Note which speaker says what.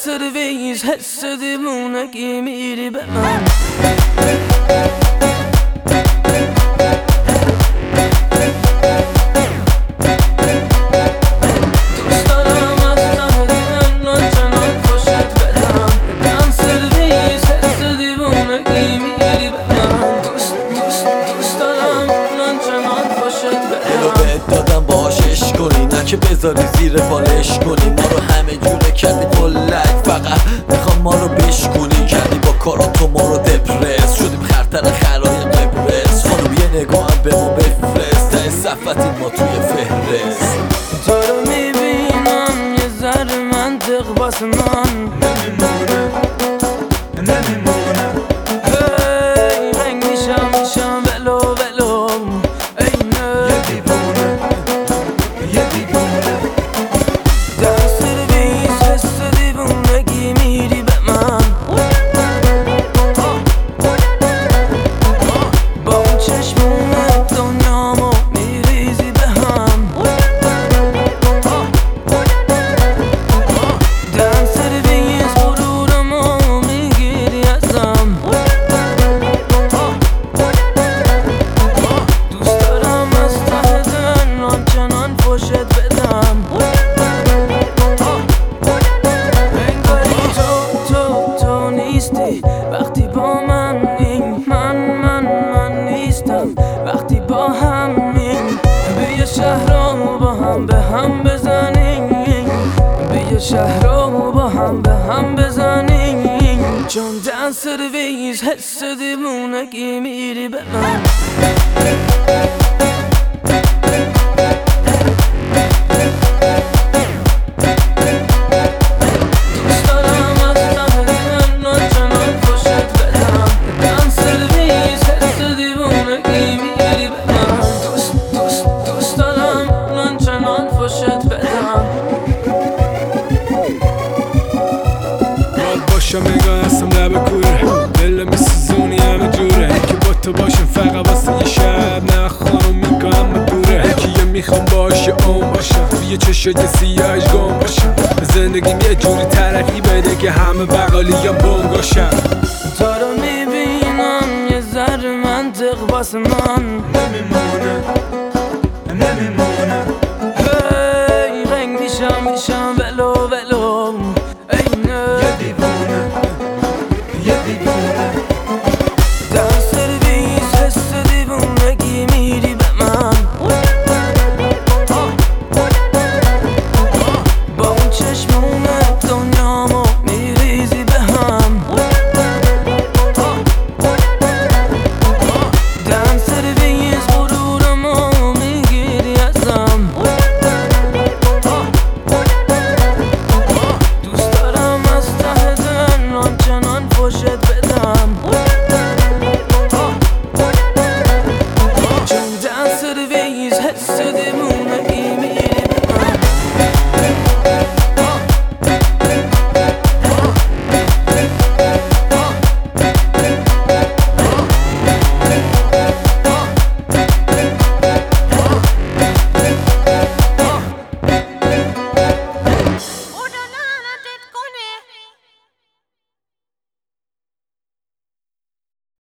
Speaker 1: سرویز حس دیوونگی میری به من
Speaker 2: که بذاری زیر بالش کنی ما رو همه جوره کردی بلک فقط میخوام ما رو بشکنی کردی با کاراتو ما رو دپرس شدیم خرتر خرای قبرس خانم یه نگاه هم به ما بفرست ته صفتیم ما توی فهرست
Speaker 1: تو رو میبینم یه ذره منطق واسه من نمیمونه هی رنگ میشم ولو ولو اینه یه دیوونه وقتی با من نیستم وقتی با همین بیا شهر رو با هم به هم بزنیم بیا شهر رو با هم به هم بزنیم چون دن سرویز حس دیوونگی میری به من
Speaker 3: باشم نگاه هستم لب کوره دل میسوزونی همه جوره که با تو باشم فقط واسه یه شب نه خانم میگم دوره که میخوام باشه اون باشم توی چشای سیاهش گم باشم زندگیم یه جوری ترقی بده که همه بقالیم بونگاشم
Speaker 1: تو رو میبینم یه ذره منطق واسه من نمیمونه